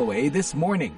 VOA This Morning.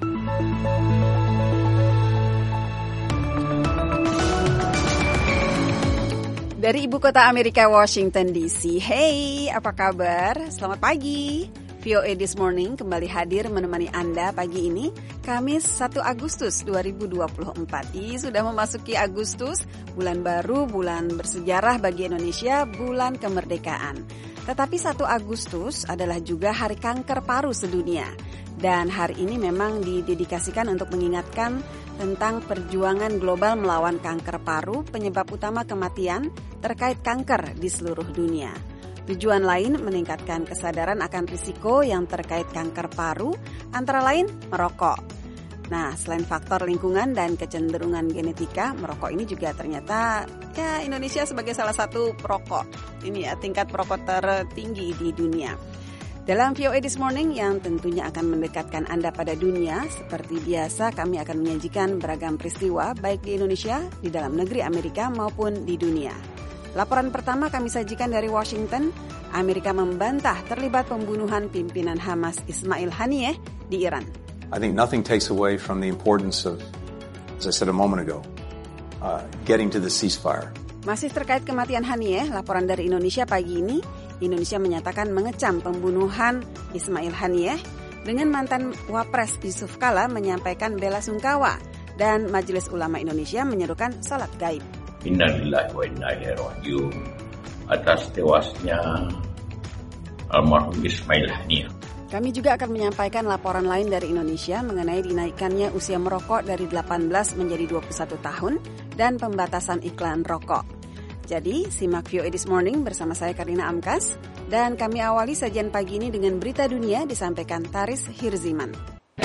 Dari ibu kota Amerika, Washington DC. Hey, apa kabar? Selamat pagi. VOA This Morning kembali hadir menemani Anda pagi ini, Kamis 1 Agustus 2024. Sudah memasuki Agustus, bulan baru, bulan bersejarah bagi Indonesia, bulan kemerdekaan. Tetapi 1 Agustus adalah juga Hari Kanker Paru Sedunia. Dan hari ini memang didedikasikan untuk mengingatkan tentang perjuangan global melawan kanker paru, penyebab utama kematian terkait kanker di seluruh dunia. Tujuan lain meningkatkan kesadaran akan risiko yang terkait kanker paru, antara lain merokok. Nah, selain faktor lingkungan dan kecenderungan genetika, merokok ini juga ternyata Indonesia sebagai salah satu perokok. Ini tingkat perokok tertinggi di dunia. Dalam VOA This Morning yang tentunya akan mendekatkan Anda pada dunia, seperti biasa kami akan menyajikan beragam peristiwa baik di Indonesia, di dalam negeri Amerika maupun di dunia. Laporan pertama kami sajikan dari Washington. Amerika membantah terlibat pembunuhan pimpinan Hamas Ismail Haniyeh di Iran. I think nothing takes away from the importance of, as I said a moment ago, getting to the ceasefire. Masih terkait kematian Haniyeh, laporan dari Indonesia pagi ini, Indonesia menyatakan mengecam pembunuhan Ismail Haniyeh dengan mantan Wapres Yusuf Kala menyampaikan bela sungkawa dan Majelis Ulama Indonesia menyerukan salat gaib. Innalillahi wa inna ilaihi raji'un atas tewasnya almarhum Ismail Haniyeh. Kami juga akan menyampaikan laporan lain dari Indonesia mengenai dinaikannya usia merokok dari 18 menjadi 21 tahun dan pembatasan iklan rokok. Jadi, simak VOA This Morning bersama saya Karina Amkas, dan kami awali sajian pagi ini dengan berita dunia disampaikan Taris Hirziman.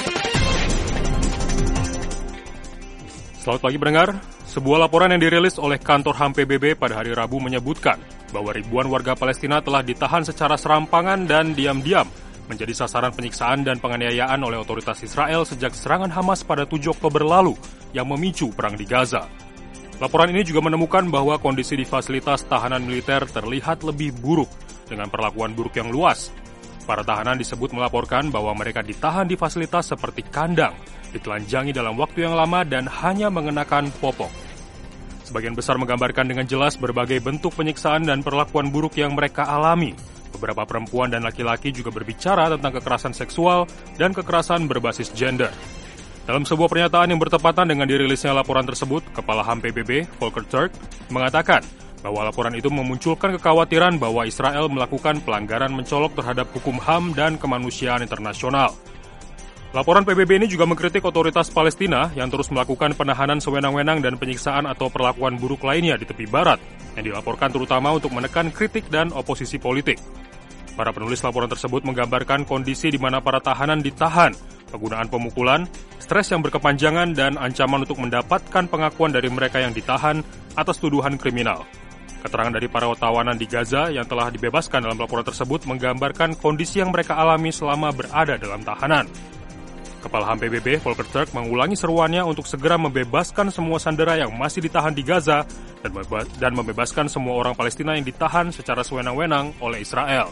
Selamat pagi pendengar. Sebuah laporan yang dirilis oleh kantor HAM PBB pada hari Rabu menyebutkan bahwa ribuan warga Palestina telah ditahan secara serampangan dan diam-diam menjadi sasaran penyiksaan dan penganiayaan oleh otoritas Israel sejak serangan Hamas pada 7 Oktober lalu yang memicu perang di Gaza. Laporan ini juga menemukan bahwa kondisi di fasilitas tahanan militer terlihat lebih buruk dengan perlakuan buruk yang luas. Para tahanan disebut melaporkan bahwa mereka ditahan di fasilitas seperti kandang, ditelanjangi dalam waktu yang lama dan hanya mengenakan popok. Sebagian besar menggambarkan dengan jelas berbagai bentuk penyiksaan dan perlakuan buruk yang mereka alami. Beberapa perempuan dan laki-laki juga berbicara tentang kekerasan seksual dan kekerasan berbasis gender. Dalam sebuah pernyataan yang bertepatan dengan dirilisnya laporan tersebut, Kepala HAM PBB, Volker Turk, mengatakan bahwa laporan itu memunculkan kekhawatiran bahwa Israel melakukan pelanggaran mencolok terhadap hukum HAM dan kemanusiaan internasional. Laporan PBB ini juga mengkritik otoritas Palestina yang terus melakukan penahanan sewenang-wenang dan penyiksaan atau perlakuan buruk lainnya di tepi barat, yang dilaporkan terutama untuk menekan kritik dan oposisi politik. Para penulis laporan tersebut menggambarkan kondisi di mana para tahanan ditahan, penggunaan pemukulan, stres yang berkepanjangan, dan ancaman untuk mendapatkan pengakuan dari mereka yang ditahan atas tuduhan kriminal. Keterangan dari para tawanan di Gaza yang telah dibebaskan dalam laporan tersebut menggambarkan kondisi yang mereka alami selama berada dalam tahanan. Kepala HAM PBB, Volker Turk, mengulangi seruannya untuk segera membebaskan semua sandera yang masih ditahan di Gaza dan membebaskan semua orang Palestina yang ditahan secara sewenang-wenang oleh Israel.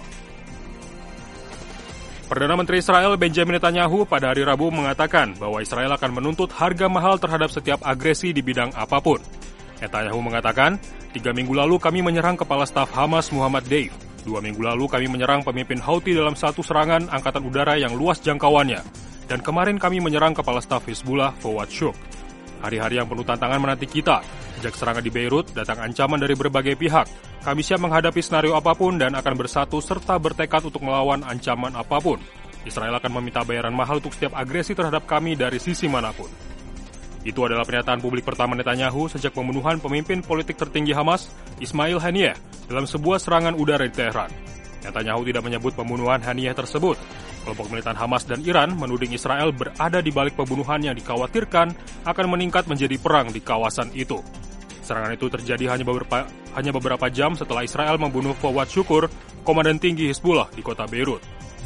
Perdana Menteri Israel Benjamin Netanyahu pada hari Rabu mengatakan bahwa Israel akan menuntut harga mahal terhadap setiap agresi di bidang apapun. Netanyahu mengatakan, 3 minggu lalu kami menyerang Kepala Staf Hamas Muhammad Deif. 2 minggu lalu kami menyerang pemimpin Houthi dalam satu serangan angkatan udara yang luas jangkauannya. Dan kemarin kami menyerang Kepala Staf Hizbullah Fawad Shuk. Hari-hari yang penuh tantangan menanti kita. Sejak serangan di Beirut, datang ancaman dari berbagai pihak. Kami siap menghadapi skenario apapun dan akan bersatu serta bertekad untuk melawan ancaman apapun. Israel akan meminta bayaran mahal untuk setiap agresi terhadap kami dari sisi manapun. Itu adalah pernyataan publik pertama Netanyahu sejak pembunuhan pemimpin politik tertinggi Hamas, Ismail Haniyeh, dalam sebuah serangan udara di Teheran. Netanyahu tidak menyebut pembunuhan Haniyeh tersebut. Kelompok militan Hamas dan Iran menuding Israel berada di balik pembunuhan yang dikhawatirkan akan meningkat menjadi perang di kawasan itu. Serangan itu terjadi hanya beberapa jam setelah Israel membunuh Fawad Syukur, komandan tinggi Hizbullah di kota Beirut.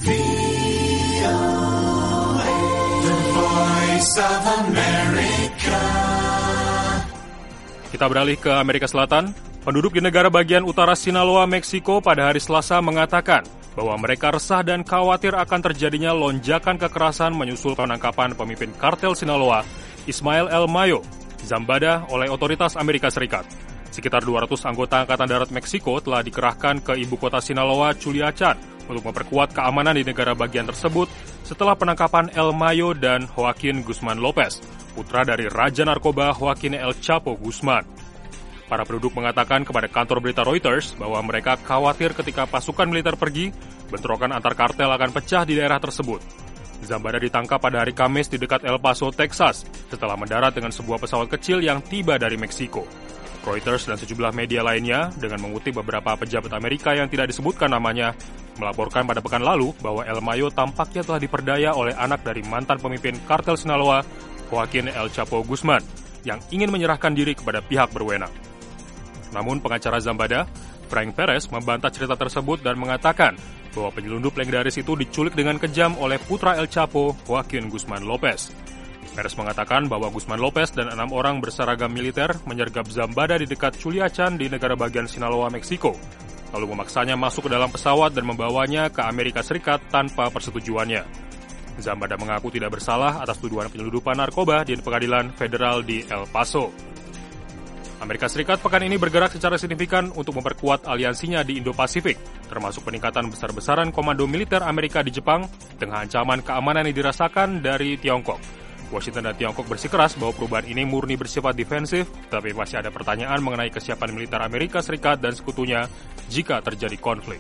Kita beralih ke Amerika Selatan. Penduduk di negara bagian utara Sinaloa, Meksiko pada hari Selasa mengatakan bahwa mereka resah dan khawatir akan terjadinya lonjakan kekerasan menyusul penangkapan pemimpin kartel Sinaloa, Ismael El Mayo Zambada oleh otoritas Amerika Serikat. Sekitar 200 anggota Angkatan Darat Meksiko telah dikerahkan ke ibu kota Sinaloa, Culiacan, untuk memperkuat keamanan di negara bagian tersebut setelah penangkapan El Mayo dan Joaquin Guzman Lopez, putra dari Raja Narkoba Joaquin El Chapo Guzman. Para penduduk mengatakan kepada kantor berita Reuters bahwa mereka khawatir ketika pasukan militer pergi, bentrokan antar kartel akan pecah di daerah tersebut. Zambada ditangkap pada hari Kamis di dekat El Paso, Texas, setelah mendarat dengan sebuah pesawat kecil yang tiba dari Meksiko. Reuters dan sejumlah media lainnya, dengan mengutip beberapa pejabat Amerika yang tidak disebutkan namanya, melaporkan pada pekan lalu bahwa El Mayo tampaknya telah diperdaya oleh anak dari mantan pemimpin kartel Sinaloa, Joaquin El Chapo Guzman, yang ingin menyerahkan diri kepada pihak berwenang. Namun pengacara Zambada, Frank Perez, membantah cerita tersebut dan mengatakan bahwa penyelundup legendaris itu diculik dengan kejam oleh putra El Chapo, Joaquin Guzman Lopez. Perez mengatakan bahwa Guzman Lopez dan 6 orang berseragam militer menyergap Zambada di dekat Culiacan di negara bagian Sinaloa, Meksiko, lalu memaksanya masuk ke dalam pesawat dan membawanya ke Amerika Serikat tanpa persetujuannya. Zambada mengaku tidak bersalah atas tuduhan penyelundupan narkoba di pengadilan federal di El Paso. Amerika Serikat pekan ini bergerak secara signifikan untuk memperkuat aliansinya di Indo-Pasifik, termasuk peningkatan besar-besaran komando militer Amerika di Jepang, tengah ancaman keamanan yang dirasakan dari Tiongkok. Washington dan Tiongkok bersikeras bahwa perubahan ini murni bersifat defensif, tetapi masih ada pertanyaan mengenai kesiapan militer Amerika Serikat dan sekutunya jika terjadi konflik.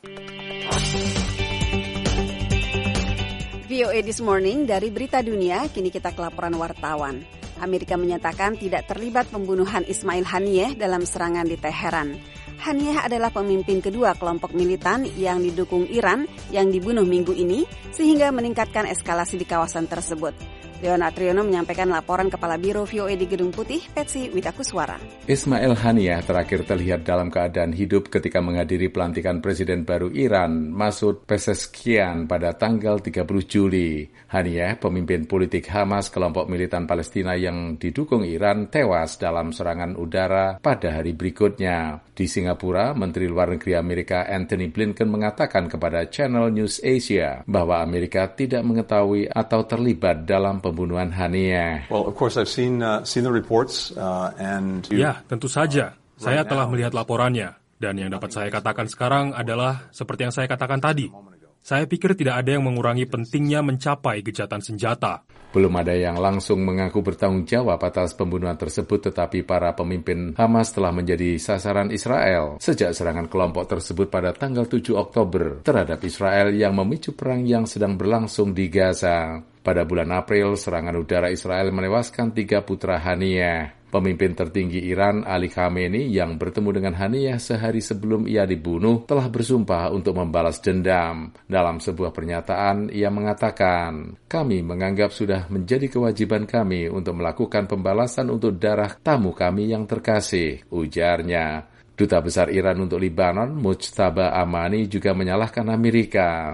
VOA This Morning dari Berita Dunia, kini kita ke laporan wartawan. Amerika menyatakan tidak terlibat pembunuhan Ismail Haniyeh dalam serangan di Teheran. Haniyeh adalah pemimpin kedua kelompok militan yang didukung Iran yang dibunuh minggu ini, sehingga meningkatkan eskalasi di kawasan tersebut. Leonard Triono menyampaikan laporan Kepala Biro VOA di Gedung Putih, Patsy Widakuswara. Ismail Haniyeh terakhir terlihat dalam keadaan hidup ketika menghadiri pelantikan Presiden baru Iran, Masoud Pezeshkian, pada tanggal 30 Juli. Haniyeh, pemimpin politik Hamas, kelompok militan Palestina yang didukung Iran, tewas dalam serangan udara pada hari berikutnya. Di Singapura, Menteri Luar Negeri Amerika Antony Blinken mengatakan kepada Channel News Asia bahwa Amerika tidak mengetahui atau terlibat dalam pembunuhan Haniyeh. Well, of course, I've seen the reports, and Ya, tentu saja. Saya telah melihat laporannya. Dan yang dapat saya katakan sekarang adalah seperti yang saya katakan tadi. Saya pikir tidak ada yang mengurangi pentingnya mencapai gencatan senjata. Belum ada yang langsung mengaku bertanggung jawab atas pembunuhan tersebut, tetapi para pemimpin Hamas telah menjadi sasaran Israel sejak serangan kelompok tersebut pada tanggal 7 Oktober terhadap Israel yang memicu perang yang sedang berlangsung di Gaza. Pada bulan April, serangan udara Israel menewaskan 3 putra Haniyeh. Pemimpin tertinggi Iran, Ali Khamenei, yang bertemu dengan Haniyeh sehari sebelum ia dibunuh, telah bersumpah untuk membalas dendam. Dalam sebuah pernyataan, ia mengatakan, "Kami menganggap sudah menjadi kewajiban kami untuk melakukan pembalasan untuk darah tamu kami yang terkasih," ujarnya. Duta Besar Iran untuk Libanon, Mujtaba Amani, juga menyalahkan Amerika.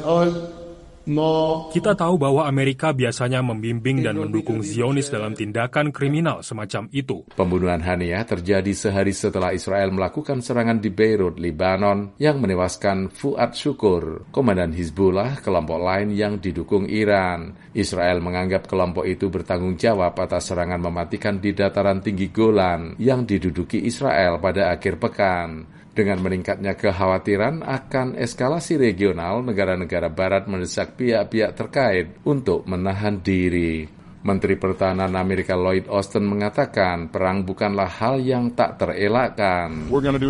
Kita tahu bahwa Amerika biasanya membimbing dan mendukung Zionis dalam tindakan kriminal semacam itu. Pembunuhan Haniyeh terjadi sehari setelah Israel melakukan serangan di Beirut, Libanon, yang menewaskan Fuad Syukur, komandan Hizbullah, kelompok lain yang didukung Iran. Israel menganggap kelompok itu bertanggung jawab atas serangan mematikan di dataran tinggi Golan yang diduduki Israel pada akhir pekan. Dengan meningkatnya kekhawatiran akan eskalasi regional, negara-negara barat mendesak pihak-pihak terkait untuk menahan diri. Menteri Pertahanan Amerika Lloyd Austin mengatakan perang bukanlah hal yang tak terelakkan.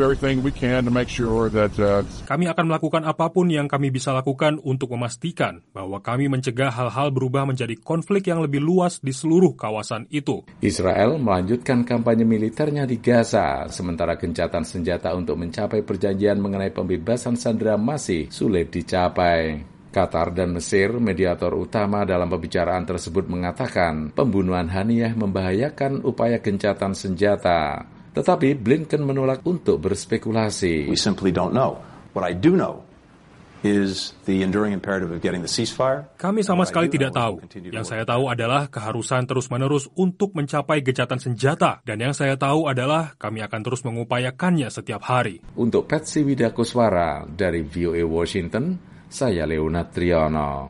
Kami akan melakukan apapun yang kami bisa lakukan untuk memastikan bahwa kami mencegah hal-hal berubah menjadi konflik yang lebih luas di seluruh kawasan itu. Israel melanjutkan kampanye militernya di Gaza, sementara gencatan senjata untuk mencapai perjanjian mengenai pembebasan sandera masih sulit dicapai. Qatar dan Mesir, mediator utama dalam pembicaraan tersebut, mengatakan pembunuhan Haniyeh membahayakan upaya gencatan senjata. Tetapi Blinken menolak untuk berspekulasi. we simply don't know. What I do know is the enduring imperative of getting the ceasefire. Kami sama sekali tidak tahu. Yang saya tahu adalah keharusan terus-menerus untuk mencapai gencatan senjata. Dan yang saya tahu adalah kami akan terus mengupayakannya setiap hari. Untuk Patsy Widakuswara dari VOA Washington, saya Leonard Triono.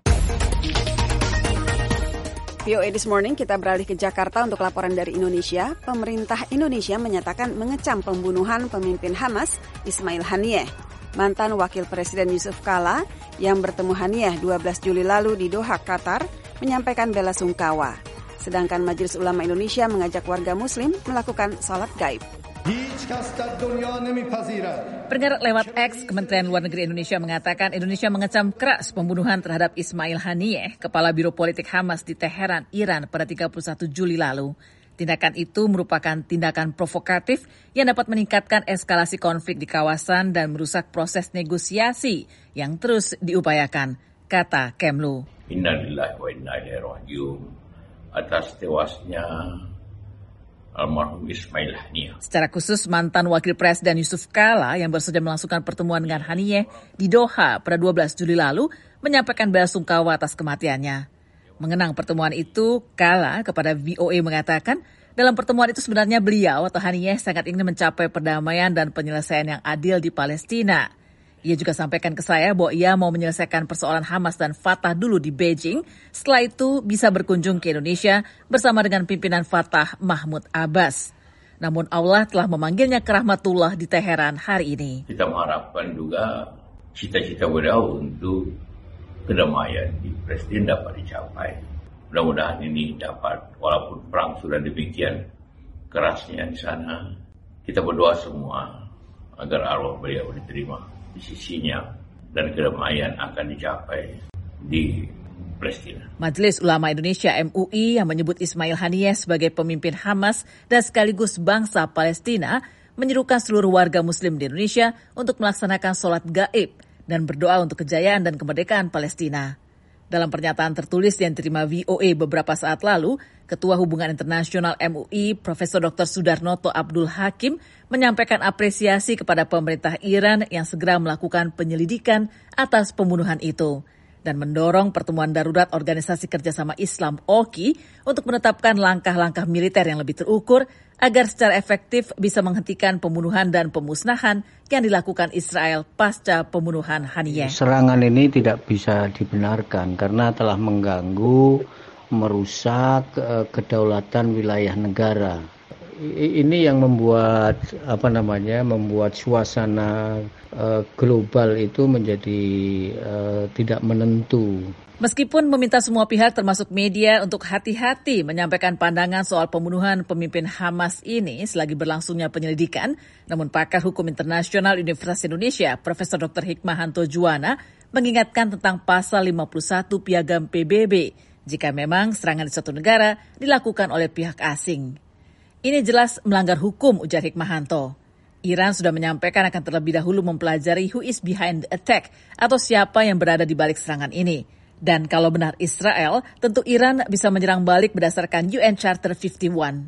VOA This Morning kita beralih ke Jakarta untuk laporan dari Indonesia. Pemerintah Indonesia menyatakan mengecam pembunuhan pemimpin Hamas, Ismail Haniyeh. Mantan Wakil Presiden Yusuf Kala yang bertemu Haniyeh 12 Juli lalu di Doha, Qatar, menyampaikan bela sungkawa. Sedangkan Majelis Ulama Indonesia mengajak warga Muslim melakukan salat gaib. Pendengar, lewat X, Kementerian Luar Negeri Indonesia mengatakan Indonesia mengecam keras pembunuhan terhadap Ismail Haniyeh, Kepala Biro Politik Hamas di Teheran, Iran pada 31 Juli lalu. Tindakan itu merupakan tindakan provokatif yang dapat meningkatkan eskalasi konflik di kawasan dan merusak proses negosiasi yang terus diupayakan, kata Kemlu. Innalillahi wa inna ilaihi raji'un atas tewasnya almarhum Ismail Haniyeh. Secara khusus, mantan Wakil Presiden Yusuf Kala yang baru saja melangsungkan pertemuan dengan Haniyeh di Doha pada 12 Juli lalu menyampaikan bela sungkawa atas kematiannya. Mengenang pertemuan itu, Kala kepada VOA mengatakan, dalam pertemuan itu sebenarnya beliau atau Haniyeh sangat ingin mencapai perdamaian dan penyelesaian yang adil di Palestina. Ia juga sampaikan ke saya bahwa ia mau menyelesaikan persoalan Hamas dan Fatah dulu di Beijing, setelah itu bisa berkunjung ke Indonesia bersama dengan pimpinan Fatah Mahmud Abbas. Namun Allah telah memanggilnya ke Rahmatullah di Teheran hari ini. Kita mengharapkan juga cita-cita beliau untuk kedamaian di Palestina dapat dicapai. Mudah-mudahan ini dapat, walaupun perang sudah demikian kerasnya di sana, kita berdoa semua agar arwah beliau diterima di sisinya dan kedamaian akan dicapai di Palestina. Majelis Ulama Indonesia MUI yang menyebut Ismail Haniyeh sebagai pemimpin Hamas dan sekaligus bangsa Palestina menyerukan seluruh warga Muslim di Indonesia untuk melaksanakan sholat gaib dan berdoa untuk kejayaan dan kemerdekaan Palestina. Dalam pernyataan tertulis yang diterima VOA beberapa saat lalu, Ketua Hubungan Internasional MUI, Prof. Dr. Sudarnoto Abdul Hakim, menyampaikan apresiasi kepada pemerintah Iran yang segera melakukan penyelidikan atas pembunuhan itu dan mendorong pertemuan darurat Organisasi Kerjasama Islam OKI untuk menetapkan langkah-langkah militer yang lebih terukur agar secara efektif bisa menghentikan pembunuhan dan pemusnahan yang dilakukan Israel pasca pembunuhan Haniyeh. Serangan ini tidak bisa dibenarkan karena telah mengganggu, merusak kedaulatan wilayah negara. Ini yang membuat membuat suasana global itu menjadi tidak menentu. Meskipun meminta semua pihak termasuk media untuk hati-hati menyampaikan pandangan soal pembunuhan pemimpin Hamas ini selagi berlangsungnya penyelidikan, namun pakar hukum internasional Universitas Indonesia, Prof. Dr. Hikmahanto Juwana, mengingatkan tentang pasal 51 Piagam PBB jika memang serangan di suatu negara dilakukan oleh pihak asing. Ini jelas melanggar hukum, ujar Hikmahanto. Iran sudah menyampaikan akan terlebih dahulu mempelajari who is behind the attack atau siapa yang berada di balik serangan ini. Dan kalau benar Israel, tentu Iran bisa menyerang balik berdasarkan UN Charter 51.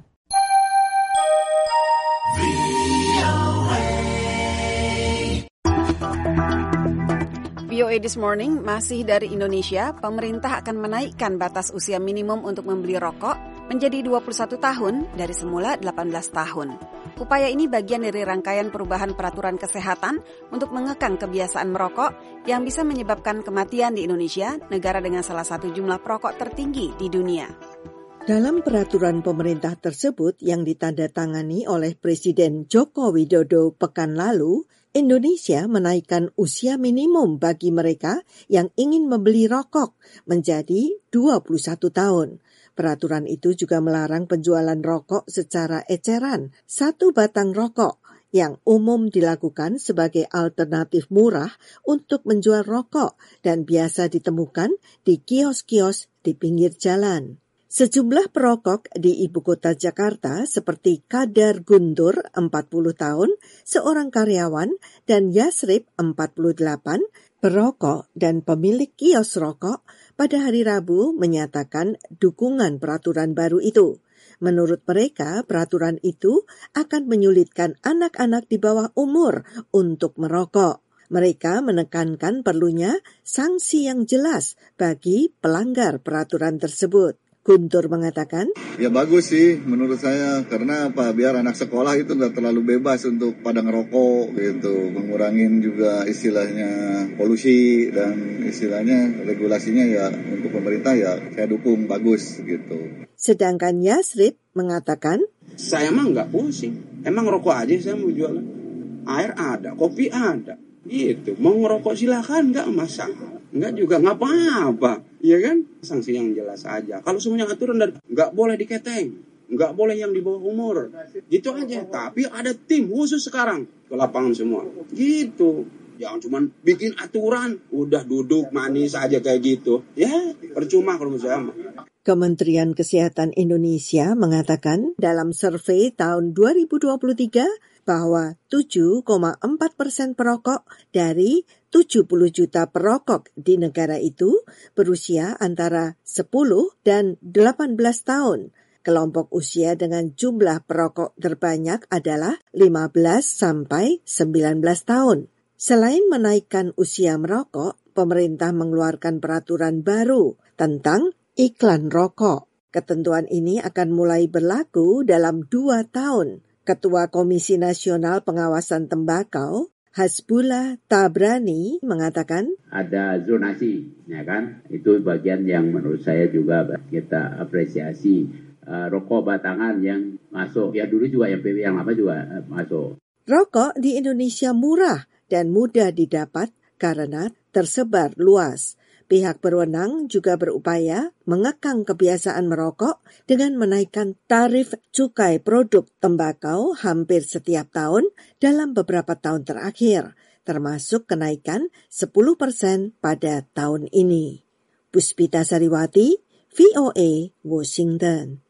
VOA This Morning masih dari Indonesia. Pemerintah akan menaikkan batas usia minimum untuk membeli rokok menjadi 21 tahun dari semula 18 tahun. Upaya ini bagian dari rangkaian perubahan peraturan kesehatan untuk mengekang kebiasaan merokok yang bisa menyebabkan kematian di Indonesia, negara dengan salah satu jumlah perokok tertinggi di dunia. Dalam peraturan pemerintah tersebut yang ditandatangani oleh Presiden Joko Widodo pekan lalu, Indonesia menaikkan usia minimum bagi mereka yang ingin membeli rokok menjadi 21 tahun. Peraturan itu juga melarang penjualan rokok secara eceran. Satu batang rokok yang umum dilakukan sebagai alternatif murah untuk menjual rokok dan biasa ditemukan di kios-kios di pinggir jalan. Sejumlah perokok di ibu kota Jakarta seperti Kadar Guntur 40 tahun, seorang karyawan, dan Yasrib 48, perokok dan pemilik kios rokok, pada hari Rabu menyatakan dukungan peraturan baru itu. Menurut mereka, peraturan itu akan menyulitkan anak-anak di bawah umur untuk merokok. Mereka menekankan perlunya sanksi yang jelas bagi pelanggar peraturan tersebut. Guntur mengatakan, ya bagus sih menurut saya, karena apa, biar anak sekolah itu nggak terlalu bebas untuk pada ngerokok gitu, mengurangin juga istilahnya polusi dan istilahnya regulasinya ya untuk pemerintah ya saya dukung, bagus gitu. Sedangkan Yasrib mengatakan, saya mah nggak pusing, emang rokok aja saya mau jualan, air ada, kopi ada, gitu, mau ngerokok silakan nggak masalah. Enggak juga, nggak apa-apa, iya kan? Sanksi yang jelas aja. Kalau semuanya aturan dan nggak boleh diketeng, nggak boleh yang di bawah umur, gitu aja. Tapi ada tim khusus sekarang ke lapangan semua, gitu. Jangan cuma bikin aturan, udah duduk manis aja kayak gitu. Ya, percuma kalau menurut saya. Kementerian Kesehatan Indonesia mengatakan dalam survei tahun 2023 bahwa 7,4% perokok dari 70 juta perokok di negara itu berusia antara 10 dan 18 tahun. Kelompok usia dengan jumlah perokok terbanyak adalah 15 sampai 19 tahun. Selain menaikkan usia merokok, pemerintah mengeluarkan peraturan baru tentang iklan rokok. Ketentuan ini akan mulai berlaku dalam 2 tahun. Ketua Komisi Nasional Pengawasan Tembakau, Hasbullah Tabrani, mengatakan, ada zonasi, ya kan? Itu bagian yang menurut saya juga kita apresiasi. Rokok batangan yang masuk, ya dulu juga yang PW yang lama juga masuk. Rokok di Indonesia murah dan mudah didapat karena tersebar luas. Pihak berwenang juga berupaya mengekang kebiasaan merokok dengan menaikkan tarif cukai produk tembakau hampir setiap tahun dalam beberapa tahun terakhir, termasuk kenaikan 10% pada tahun ini. Puspita Sariwati, VOA, Washington.